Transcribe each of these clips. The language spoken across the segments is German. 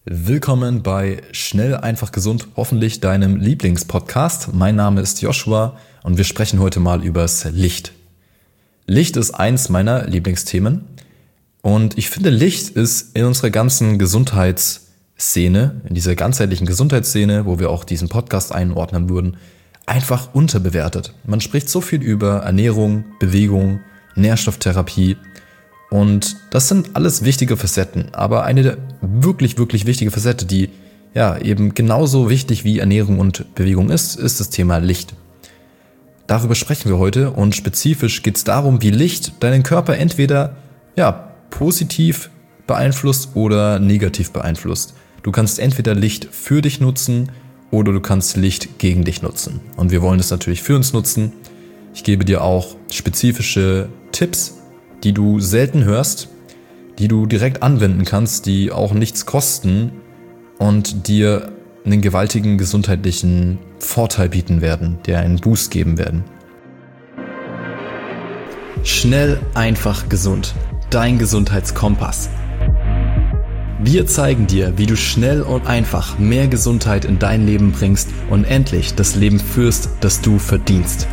Willkommen bei Schnell, einfach, gesund, hoffentlich deinem Lieblingspodcast. Mein Name ist Joshua und wir sprechen heute mal übers Licht. Licht ist eins meiner Lieblingsthemen und ich finde, Licht ist in unserer ganzen Gesundheitsszene, in dieser ganzheitlichen Gesundheitsszene, wo wir auch diesen Podcast einordnen würden, einfach unterbewertet. Man spricht so viel über Ernährung, Bewegung, Nährstofftherapie. Und das sind alles wichtige Facetten, aber eine wirklich wichtige Facette, die ja eben genauso wichtig wie Ernährung und Bewegung ist das Thema Licht. Darüber sprechen wir heute und spezifisch geht es darum, wie Licht deinen Körper entweder positiv beeinflusst oder negativ beeinflusst. Du kannst entweder Licht für dich nutzen oder du kannst Licht gegen dich nutzen. Und wir wollen es natürlich für uns nutzen. Ich gebe dir auch spezifische Tipps, die du selten hörst, die du direkt anwenden kannst, die auch nichts kosten und dir einen gewaltigen gesundheitlichen Vorteil bieten werden, dir einen Boost geben werden. Schnell, einfach, gesund. Dein Gesundheitskompass. Wir zeigen dir, wie du schnell und einfach mehr Gesundheit in dein Leben bringst und endlich das Leben führst, das du verdienst.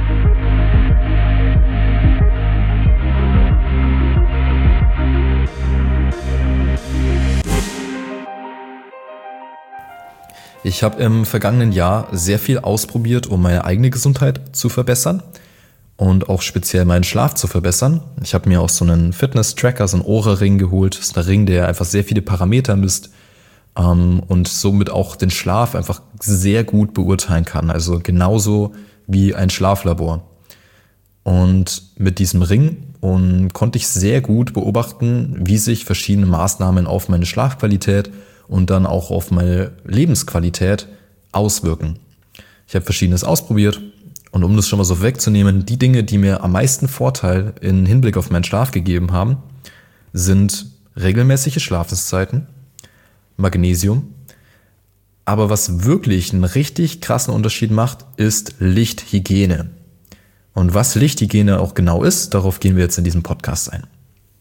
Ich habe im vergangenen Jahr sehr viel ausprobiert, um meine eigene Gesundheit zu verbessern und auch speziell meinen Schlaf zu verbessern. Ich habe mir auch so einen Fitness-Tracker, so einen Oura-Ring geholt. Das ist ein Ring, der einfach sehr viele Parameter misst und somit auch den Schlaf einfach sehr gut beurteilen kann. Also genauso wie ein Schlaflabor. Und mit diesem Ring konnte ich sehr gut beobachten, wie sich verschiedene Maßnahmen auf meine Schlafqualität und dann auch auf meine Lebensqualität auswirken. Ich habe Verschiedenes ausprobiert und um das schon mal so wegzunehmen, die Dinge, die mir am meisten Vorteil im Hinblick auf meinen Schlaf gegeben haben, sind regelmäßige Schlafenszeiten, Magnesium, aber was wirklich einen richtig krassen Unterschied macht, ist Lichthygiene. Und was Lichthygiene auch genau ist, darauf gehen wir jetzt in diesem Podcast ein.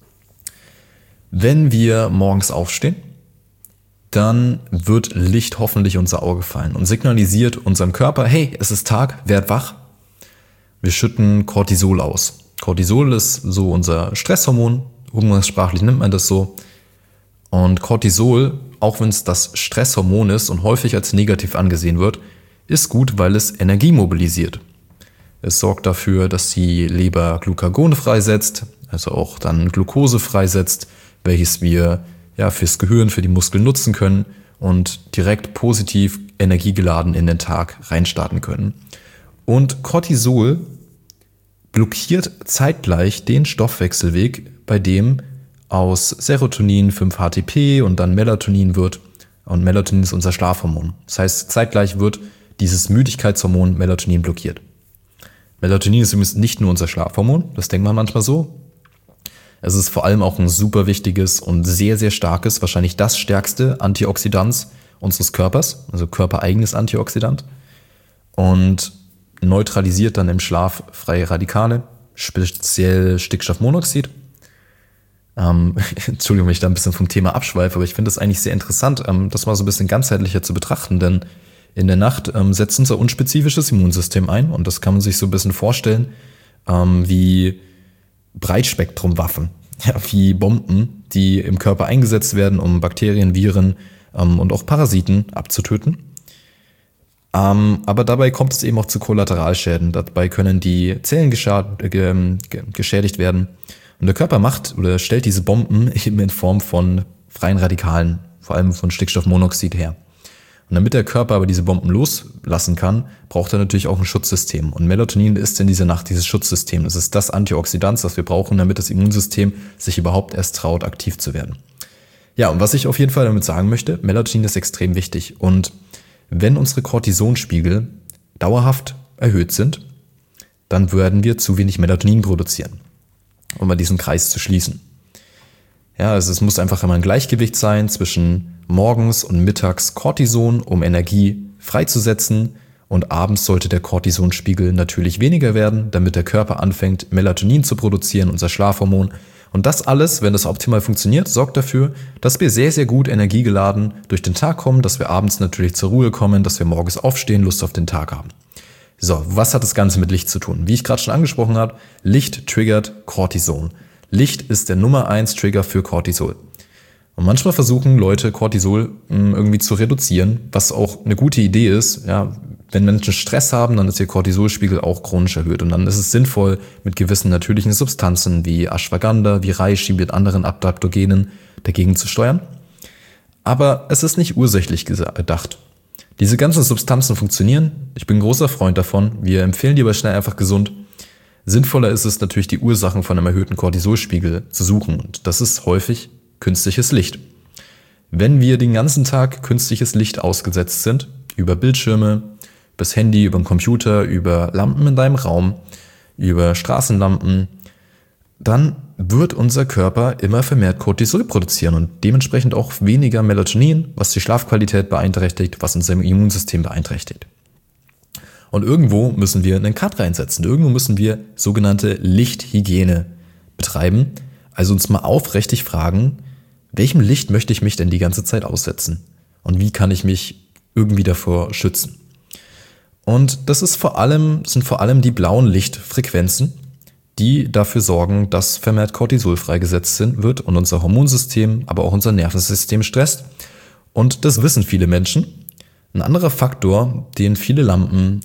Wenn wir morgens aufstehen, dann wird Licht hoffentlich unser Auge fallen und signalisiert unserem Körper, hey, es ist Tag, werd wach. Wir schütten Cortisol aus. Cortisol ist so unser Stresshormon, umgangssprachlich nennt man das so. Und Cortisol, auch wenn es das Stresshormon ist und häufig als negativ angesehen wird, ist gut, weil es Energie mobilisiert. Es sorgt dafür, dass die Leber Glucagon freisetzt, also auch dann Glucose freisetzt, welches wir fürs Gehirn, für die Muskeln nutzen können und direkt positiv energiegeladen in den Tag reinstarten können. Und Cortisol blockiert zeitgleich den Stoffwechselweg, bei dem aus Serotonin 5-HTP und dann Melatonin wird. Und Melatonin ist unser Schlafhormon. Das heißt, zeitgleich wird dieses Müdigkeitshormon Melatonin blockiert. Melatonin ist übrigens nicht nur unser Schlafhormon, das denkt man manchmal so. Es ist vor allem auch ein super wichtiges und sehr, sehr starkes, wahrscheinlich das stärkste Antioxidant unseres Körpers, also körpereigenes Antioxidant und neutralisiert dann im Schlaf freie Radikale, speziell Stickstoffmonoxid. Entschuldigung, wenn ich da ein bisschen vom Thema abschweife, aber ich finde das eigentlich sehr interessant, das mal so ein bisschen ganzheitlicher zu betrachten, denn in der Nacht setzt unser unspezifisches Immunsystem ein und das kann man sich so ein bisschen vorstellen, wie Breitspektrumwaffen, wie Bomben, die im Körper eingesetzt werden, um Bakterien, Viren und auch Parasiten abzutöten. Aber dabei kommt es eben auch zu Kollateralschäden. Dabei können die Zellen geschädigt werden. Und der Körper macht oder stellt diese Bomben eben in Form von freien Radikalen, vor allem von Stickstoffmonoxid her. Und damit der Körper aber diese Bomben loslassen kann, braucht er natürlich auch ein Schutzsystem. Und Melatonin ist in dieser Nacht dieses Schutzsystem. Das ist das Antioxidant, das wir brauchen, damit das Immunsystem sich überhaupt erst traut, aktiv zu werden. Ja, und was ich auf jeden Fall damit sagen möchte, Melatonin ist extrem wichtig. Und wenn unsere Cortisonspiegel dauerhaft erhöht sind, dann werden wir zu wenig Melatonin produzieren, um mal diesen Kreis zu schließen. Ja, also es muss einfach immer ein Gleichgewicht sein zwischen morgens und mittags Cortison, um Energie freizusetzen, und abends sollte der Cortisonspiegel natürlich weniger werden, damit der Körper anfängt, Melatonin zu produzieren, unser Schlafhormon, Und das alles, wenn das optimal funktioniert, sorgt dafür, dass wir sehr, sehr gut energiegeladen durch den Tag kommen, dass wir abends natürlich zur Ruhe kommen, dass wir morgens aufstehen, Lust auf den Tag haben. So, was hat das Ganze mit Licht zu tun? Wie ich gerade schon angesprochen habe, Licht triggert Cortisol. Licht ist der Nummer 1 Trigger für Cortisol. Und manchmal versuchen Leute, Cortisol irgendwie zu reduzieren, was auch eine gute Idee ist. Ja, wenn Menschen Stress haben, dann ist ihr Cortisolspiegel auch chronisch erhöht. Und dann ist es sinnvoll, mit gewissen natürlichen Substanzen wie Ashwagandha, wie Reishi, mit anderen Adaptogenen dagegen zu steuern. Aber es ist nicht ursächlich gedacht. Diese ganzen Substanzen funktionieren. Ich bin ein großer Freund davon. Wir empfehlen die bei Schnell einfach gesund. Sinnvoller ist es natürlich, die Ursachen von einem erhöhten Cortisolspiegel zu suchen. Und das ist häufig künstliches Licht. Wenn wir den ganzen Tag künstliches Licht ausgesetzt sind, über Bildschirme, übers Handy, über den Computer, über Lampen in deinem Raum, über Straßenlampen, dann wird unser Körper immer vermehrt Cortisol produzieren und dementsprechend auch weniger Melatonin, was die Schlafqualität beeinträchtigt, was unser Immunsystem beeinträchtigt. Und irgendwo müssen wir einen Cut reinsetzen. Irgendwo müssen wir sogenannte Lichthygiene betreiben, also uns mal aufrichtig fragen, welchem Licht möchte ich mich denn die ganze Zeit aussetzen? Und wie kann ich mich irgendwie davor schützen? Und das sind vor allem die blauen Lichtfrequenzen, die dafür sorgen, dass vermehrt Cortisol freigesetzt wird und unser Hormonsystem, aber auch unser Nervensystem stresst. Und das wissen viele Menschen. Ein anderer Faktor, den viele Lampen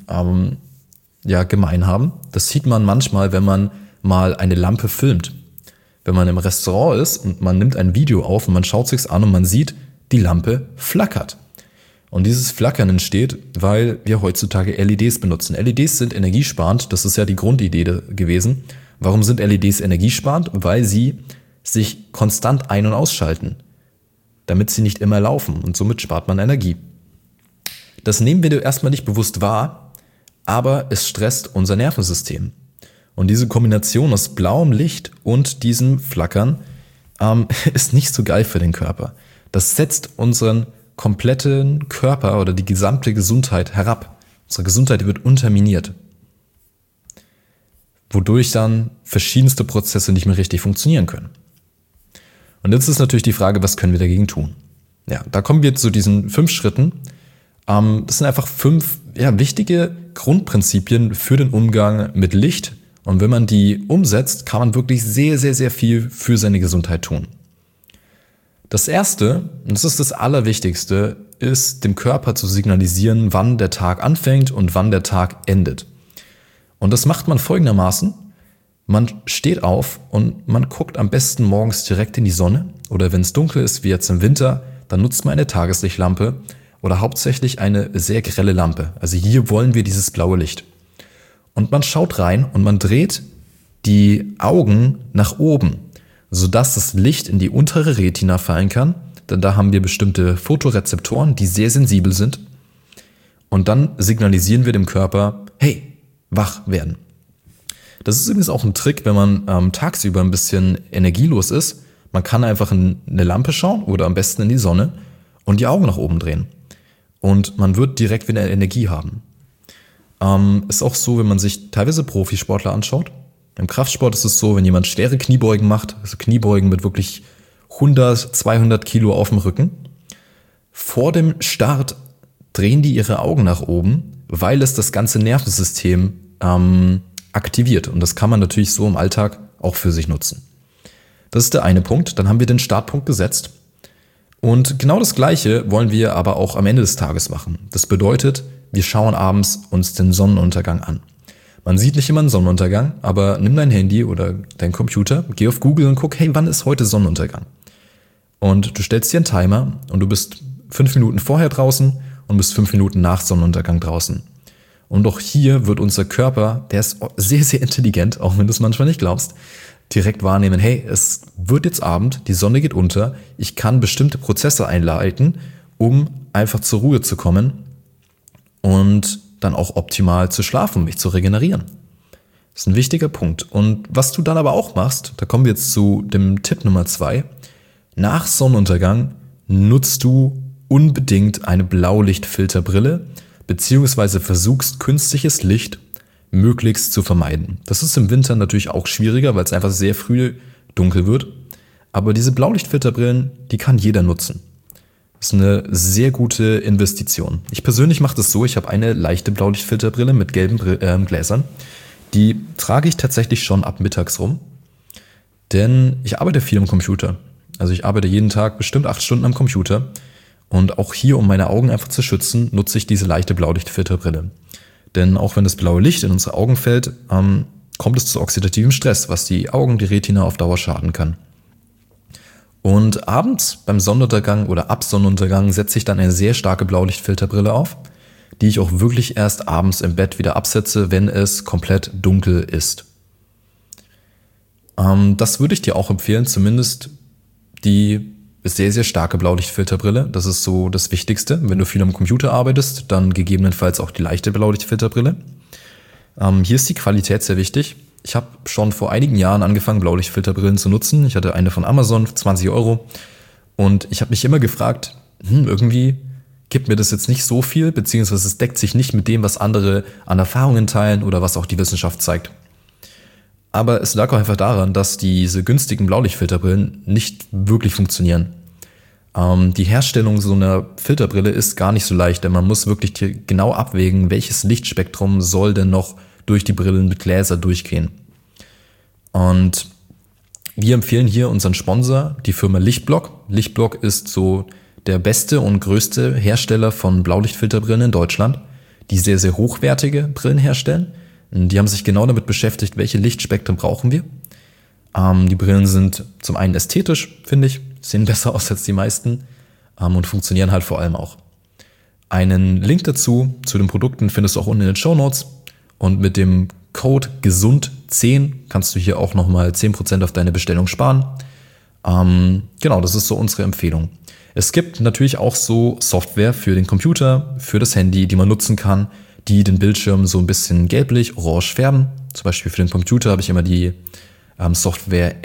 gemein haben, das sieht man manchmal, wenn man mal eine Lampe filmt. Wenn man im Restaurant ist und man nimmt ein Video auf und man schaut sich's an und man sieht, die Lampe flackert. Und dieses Flackern entsteht, weil wir heutzutage LEDs benutzen. LEDs sind energiesparend, das ist ja die Grundidee gewesen. Warum sind LEDs energiesparend? Weil sie sich konstant ein- und ausschalten, damit sie nicht immer laufen und somit spart man Energie. Das nehmen wir erstmal nicht bewusst wahr, aber es stresst unser Nervensystem. Und diese Kombination aus blauem Licht und diesem Flackern ist nicht so geil für den Körper. Das setzt unseren kompletten Körper oder die gesamte Gesundheit herab. Unsere Gesundheit wird unterminiert, wodurch dann verschiedenste Prozesse nicht mehr richtig funktionieren können. Und jetzt ist natürlich die Frage, was können wir dagegen tun? Ja, da kommen wir zu diesen 5 Schritten. Das sind einfach 5 wichtige Grundprinzipien für den Umgang mit Licht. Und wenn man die umsetzt, kann man wirklich sehr, sehr, sehr viel für seine Gesundheit tun. Das Erste, und das ist das Allerwichtigste, ist dem Körper zu signalisieren, wann der Tag anfängt und wann der Tag endet. Und das macht man folgendermaßen. Man steht auf und man guckt am besten morgens direkt in die Sonne. Oder wenn es dunkel ist, wie jetzt im Winter, dann nutzt man eine Tageslichtlampe oder hauptsächlich eine sehr grelle Lampe. Also hier wollen wir dieses blaue Licht. Und man schaut rein und man dreht die Augen nach oben, sodass das Licht in die untere Retina fallen kann. Denn da haben wir bestimmte Photorezeptoren, die sehr sensibel sind. Und dann signalisieren wir dem Körper, hey, wach werden. Das ist übrigens auch ein Trick, wenn man tagsüber ein bisschen energielos ist. Man kann einfach in eine Lampe schauen oder am besten in die Sonne und die Augen nach oben drehen. Und man wird direkt wieder Energie haben. Ist auch so, wenn man sich teilweise Profisportler anschaut. Im Kraftsport ist es so, wenn jemand schwere Kniebeugen macht, also Kniebeugen mit wirklich 100, 200 Kilo auf dem Rücken, vor dem Start drehen die ihre Augen nach oben, weil es das ganze Nervensystem aktiviert. Und das kann man natürlich so im Alltag auch für sich nutzen. Das ist der eine Punkt. Dann haben wir den Startpunkt gesetzt. Und genau das Gleiche wollen wir aber auch am Ende des Tages machen. Das bedeutet, wir schauen abends uns den Sonnenuntergang an. Man sieht nicht immer einen Sonnenuntergang, aber nimm dein Handy oder dein Computer, geh auf Google und guck, hey, wann ist heute Sonnenuntergang? Und du stellst dir einen Timer und du bist 5 Minuten vorher draußen und bist 5 Minuten nach Sonnenuntergang draußen. Und auch hier wird unser Körper, der ist sehr, sehr intelligent, auch wenn du es manchmal nicht glaubst, direkt wahrnehmen, hey, es wird jetzt Abend, die Sonne geht unter, ich kann bestimmte Prozesse einleiten, um einfach zur Ruhe zu kommen und dann auch optimal zu schlafen, um mich zu regenerieren. Das ist ein wichtiger Punkt. Und was du dann aber auch machst, da kommen wir jetzt zu dem Tipp Nummer 2, nach Sonnenuntergang nutzt du unbedingt eine Blaulichtfilterbrille, beziehungsweise versuchst künstliches Licht möglichst zu vermeiden. Das ist im Winter natürlich auch schwieriger, weil es einfach sehr früh dunkel wird. Aber diese Blaulichtfilterbrillen, die kann jeder nutzen. Das ist eine sehr gute Investition. Ich persönlich mache das so, ich habe eine leichte Blaulichtfilterbrille mit gelben Gläsern. Die trage ich tatsächlich schon ab mittags rum, denn ich arbeite viel am Computer. Also ich arbeite jeden Tag bestimmt 8 Stunden am Computer und auch hier, um meine Augen einfach zu schützen, nutze ich diese leichte Blaulichtfilterbrille. Denn auch wenn das blaue Licht in unsere Augen fällt, kommt es zu oxidativem Stress, was die Augen, die Retina auf Dauer schaden kann. Und abends beim Sonnenuntergang oder ab Sonnenuntergang setze ich dann eine sehr starke Blaulichtfilterbrille auf, die ich auch wirklich erst abends im Bett wieder absetze, wenn es komplett dunkel ist. Das würde ich dir auch empfehlen, zumindest die sehr, sehr starke Blaulichtfilterbrille. Das ist so das Wichtigste. Wenn du viel am Computer arbeitest, dann gegebenenfalls auch die leichte Blaulichtfilterbrille. Hier ist die Qualität sehr wichtig. Ich habe schon vor einigen Jahren angefangen, Blaulichtfilterbrillen zu nutzen. Ich hatte eine von Amazon für 20 €. Und ich habe mich immer gefragt, irgendwie gibt mir das jetzt nicht so viel, beziehungsweise es deckt sich nicht mit dem, was andere an Erfahrungen teilen oder was auch die Wissenschaft zeigt. Aber es lag auch einfach daran, dass diese günstigen Blaulichtfilterbrillen nicht wirklich funktionieren. Die Herstellung so einer Filterbrille ist gar nicht so leicht, denn man muss wirklich genau abwägen, welches Lichtspektrum soll denn noch durch die Brillen mit Gläser durchgehen. Und wir empfehlen hier unseren Sponsor, die Firma Lichtblock. Lichtblock ist so der beste und größte Hersteller von Blaulichtfilterbrillen in Deutschland, die sehr, sehr hochwertige Brillen herstellen. Die haben sich genau damit beschäftigt, welche Lichtspektren brauchen wir. Die Brillen sind zum einen ästhetisch, finde ich, sehen besser aus als die meisten und funktionieren halt vor allem auch. Einen Link dazu, zu den Produkten, findest du auch unten in den Shownotes. Und mit dem Code GESUND10 kannst du hier auch nochmal 10% auf deine Bestellung sparen. Genau, das ist so unsere Empfehlung. Es gibt natürlich auch so Software für den Computer, für das Handy, die man nutzen kann, die den Bildschirm so ein bisschen gelblich-orange färben. Zum Beispiel für den Computer habe ich immer die Software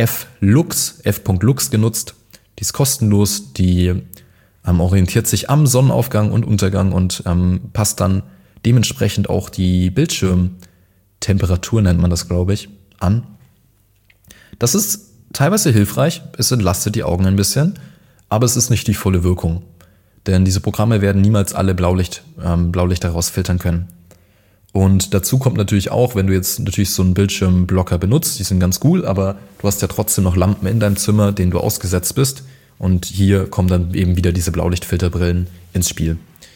f.lux genutzt. Die ist kostenlos, die orientiert sich am Sonnenaufgang und Untergang und passt dann dementsprechend auch die Bildschirmtemperatur, nennt man das, glaube ich, an. Das ist teilweise hilfreich, es entlastet die Augen ein bisschen, aber es ist nicht die volle Wirkung. Denn diese Programme werden niemals alle Blaulicht daraus filtern können. Und dazu kommt natürlich auch, wenn du jetzt natürlich so einen Bildschirmblocker benutzt, die sind ganz cool, aber du hast ja trotzdem noch Lampen in deinem Zimmer, denen du ausgesetzt bist. Und hier kommen dann eben wieder diese Blaulichtfilterbrillen ins Spiel.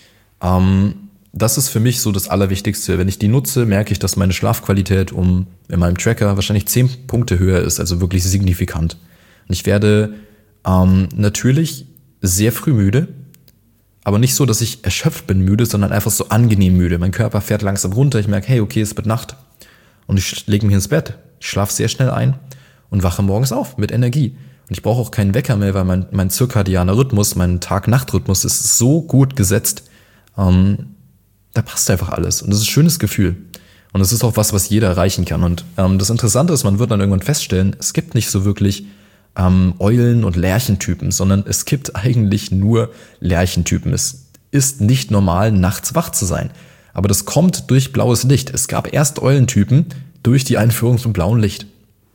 Das ist für mich so das Allerwichtigste. Wenn ich die nutze, merke ich, dass meine Schlafqualität in meinem Tracker wahrscheinlich 10 Punkte höher ist, also wirklich signifikant. Und ich werde natürlich sehr früh müde, aber nicht so, dass ich erschöpft bin müde, sondern einfach so angenehm müde. Mein Körper fährt langsam runter, ich merke, hey, okay, es wird Nacht. Und ich lege mich ins Bett, ich schlafe sehr schnell ein und wache morgens auf mit Energie. Und ich brauche auch keinen Wecker mehr, weil mein zirkadianer Rhythmus, mein Tag-Nacht-Rhythmus ist so gut gesetzt. Da passt einfach alles. Und das ist ein schönes Gefühl. Und das ist auch was jeder erreichen kann. Und das Interessante ist, man wird dann irgendwann feststellen, es gibt nicht so wirklich Eulen- und Lerchentypen, sondern es gibt eigentlich nur Lerchentypen. Es ist nicht normal, nachts wach zu sein. Aber das kommt durch blaues Licht. Es gab erst Eulentypen durch die Einführung von blauem Licht.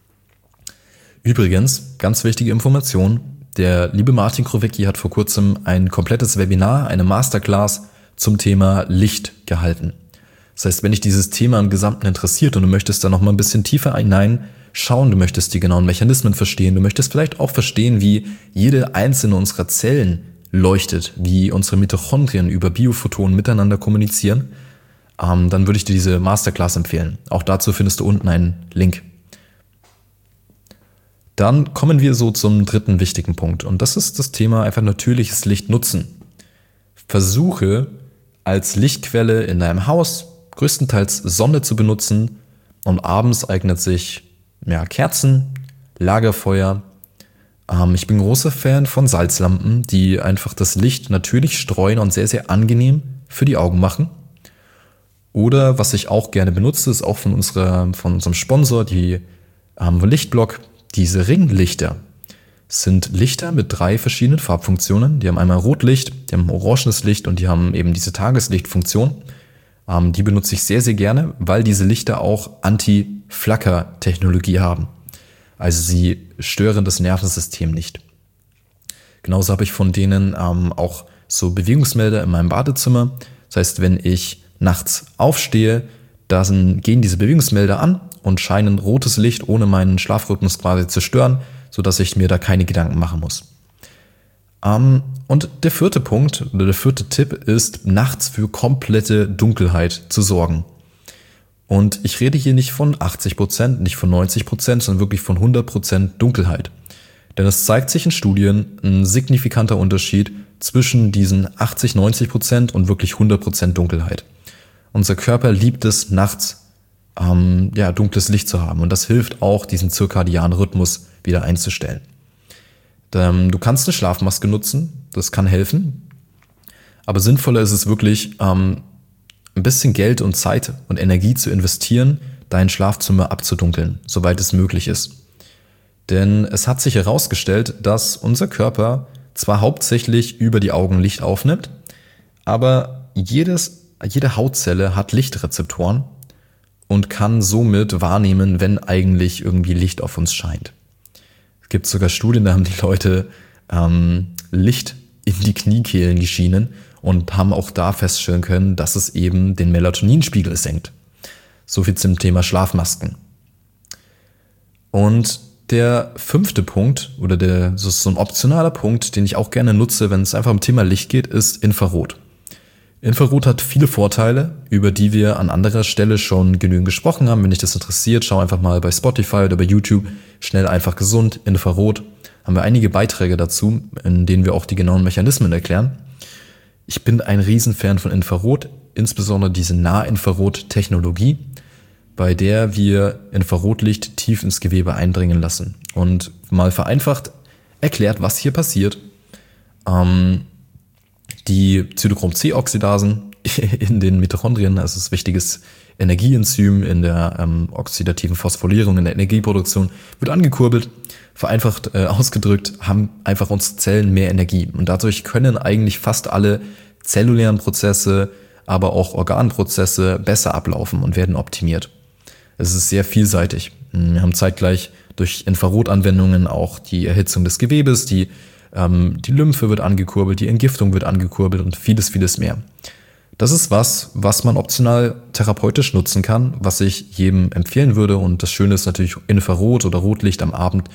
Übrigens, ganz wichtige Information, der liebe Martin Krowicki hat vor kurzem ein komplettes Webinar, eine Masterclass zum Thema Licht gehalten. Das heißt, wenn dich dieses Thema im Gesamten interessiert und du möchtest da noch mal ein bisschen tiefer hineinschauen, du möchtest die genauen Mechanismen verstehen, du möchtest vielleicht auch verstehen, wie jede einzelne unserer Zellen leuchtet, wie unsere Mitochondrien über Biophotonen miteinander kommunizieren, dann würde ich dir diese Masterclass empfehlen. Auch dazu findest du unten einen Link. Dann kommen wir so zum dritten wichtigen Punkt und das ist das Thema einfach natürliches Licht nutzen. Versuche als Lichtquelle in deinem Haus größtenteils Sonne zu benutzen und abends eignet sich Kerzen, Lagerfeuer. Ich bin ein großer Fan von Salzlampen, die einfach das Licht natürlich streuen und sehr, sehr angenehm für die Augen machen. Oder was ich auch gerne benutze, ist auch von unserem Sponsor, die Lichtblock, diese Ringlichter. Sind Lichter mit 3 verschiedenen Farbfunktionen. Die haben einmal Rotlicht, die haben orangenes Licht und die haben eben diese Tageslichtfunktion. Die benutze ich sehr, sehr gerne, weil diese Lichter auch Anti-Flacker-Technologie haben. Also sie stören das Nervensystem nicht. Genauso habe ich von denen auch so Bewegungsmelder in meinem Badezimmer. Das heißt, wenn ich nachts aufstehe, dann gehen diese Bewegungsmelder an und scheinen rotes Licht, ohne meinen Schlafrhythmus quasi zu stören, sodass ich mir da keine Gedanken machen muss. Und der vierte Punkt oder der vierte Tipp ist, nachts für komplette Dunkelheit zu sorgen. Und ich rede hier nicht von 80%, nicht von 90%, sondern wirklich von 100% Dunkelheit. Denn es zeigt sich in Studien ein signifikanter Unterschied zwischen diesen 80-90% und wirklich 100% Dunkelheit. Unser Körper liebt es, nachts dunkles Licht zu haben. Und das hilft auch, diesen zirkadianen Rhythmus wieder einzustellen. Du kannst eine Schlafmaske nutzen, das kann helfen. Aber sinnvoller ist es wirklich, ein bisschen Geld und Zeit und Energie zu investieren, dein Schlafzimmer abzudunkeln, soweit es möglich ist. Denn es hat sich herausgestellt, dass unser Körper zwar hauptsächlich über die Augen Licht aufnimmt, aber jede Hautzelle hat Lichtrezeptoren und kann somit wahrnehmen, wenn eigentlich irgendwie Licht auf uns scheint. Es gibt sogar Studien, da haben die Leute Licht in die Kniekehlen geschienen und haben auch da feststellen können, dass es eben den Melatoninspiegel senkt. So viel zum Thema Schlafmasken. Und der fünfte Punkt oder so ein optionaler Punkt, den ich auch gerne nutze, wenn es einfach um Thema Licht geht, ist Infrarot. Infrarot hat viele Vorteile, über die wir an anderer Stelle schon genügend gesprochen haben. Wenn dich das interessiert, schau einfach mal bei Spotify oder bei YouTube. Schnell, einfach, gesund, Infrarot. Haben wir einige Beiträge dazu, in denen wir auch die genauen Mechanismen erklären. Ich bin ein Riesenfan von Infrarot, insbesondere diese Nahinfrarot-Technologie, bei der wir Infrarotlicht tief ins Gewebe eindringen lassen. Und mal vereinfacht erklärt, was hier passiert. Die Cytochrom-C-Oxidasen in den Mitochondrien, also das wichtiges Energieenzym in der oxidativen Phosphorylierung, in der Energieproduktion, wird angekurbelt. Vereinfacht ausgedrückt, haben einfach unsere Zellen mehr Energie. Und dadurch können eigentlich fast alle zellulären Prozesse, aber auch Organprozesse besser ablaufen und werden optimiert. Es ist sehr vielseitig. Wir haben zeitgleich durch Infrarotanwendungen auch die Erhitzung des Gewebes, die Lymphe wird angekurbelt, die Entgiftung wird angekurbelt und vieles, vieles mehr. Das ist was man optional therapeutisch nutzen kann, was ich jedem empfehlen würde. Und das Schöne ist natürlich, Infrarot oder Rotlicht am Abend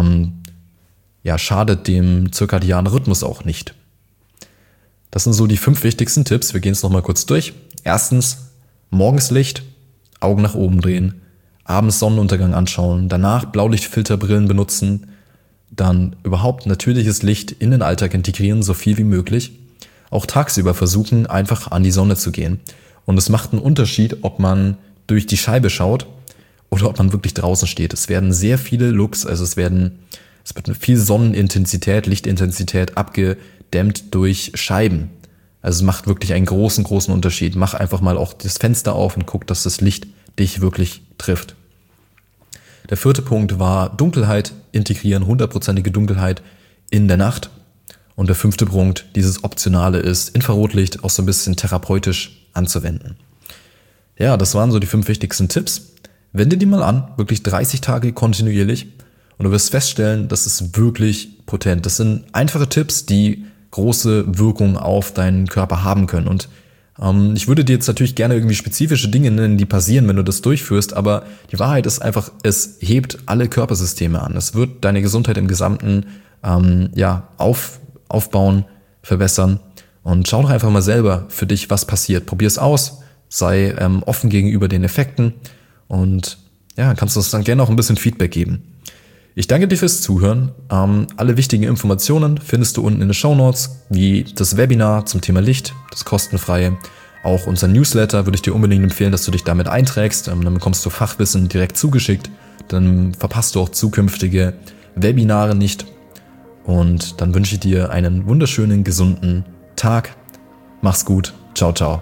schadet dem zirkadianen Rhythmus auch nicht. Das sind so die 5 wichtigsten Tipps. Wir gehen es nochmal kurz durch. Erstens, morgens Licht, Augen nach oben drehen, abends Sonnenuntergang anschauen, danach Blaulichtfilterbrillen benutzen, dann überhaupt natürliches Licht in den Alltag integrieren, so viel wie möglich. Auch tagsüber versuchen, einfach an die Sonne zu gehen. Und es macht einen Unterschied, ob man durch die Scheibe schaut oder ob man wirklich draußen steht. Es werden sehr viele Looks, also es wird viel Sonnenintensität, Lichtintensität abgedämmt durch Scheiben. Also es macht wirklich einen großen, großen Unterschied. Mach einfach mal auch das Fenster auf und guck, dass das Licht dich wirklich trifft. Der 4. Punkt war Dunkelheit integrieren, 100%ige Dunkelheit in der Nacht. Und der 5. Punkt, dieses Optionale ist, Infrarotlicht auch so ein bisschen therapeutisch anzuwenden. Ja, das waren so die 5 wichtigsten Tipps. Wende die mal an, wirklich 30 Tage kontinuierlich. Und du wirst feststellen, das ist wirklich potent. Das sind einfache Tipps, die große Wirkung auf deinen Körper haben können. Und ich würde dir jetzt natürlich gerne irgendwie spezifische Dinge nennen, die passieren, wenn du das durchführst, aber die Wahrheit ist einfach, es hebt alle Körpersysteme an. Es wird deine Gesundheit im Gesamten aufbauen, verbessern. Und schau doch einfach mal selber für dich, was passiert. Probier es aus, sei offen gegenüber den Effekten und kannst uns dann gerne auch ein bisschen Feedback geben. Ich danke dir fürs Zuhören. Alle wichtigen Informationen findest du unten in den Shownotes, wie das Webinar zum Thema Licht, das kostenfreie. Auch unser Newsletter würde ich dir unbedingt empfehlen, dass du dich damit einträgst. Dann bekommst du Fachwissen direkt zugeschickt. Dann verpasst du auch zukünftige Webinare nicht. Und dann wünsche ich dir einen wunderschönen, gesunden Tag. Mach's gut. Ciao, ciao.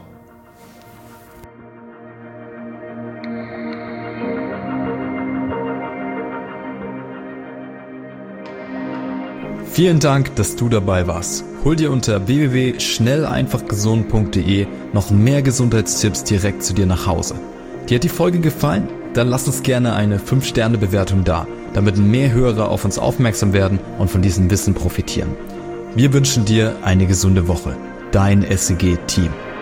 Vielen Dank, dass du dabei warst. Hol dir unter www.schnelleinfachgesund.de noch mehr Gesundheitstipps direkt zu dir nach Hause. Dir hat die Folge gefallen? Dann lass uns gerne eine 5-Sterne-Bewertung da. damit mehr Hörer auf uns aufmerksam werden und von diesem Wissen profitieren. Wir wünschen dir eine gesunde Woche. Dein SEG-Team.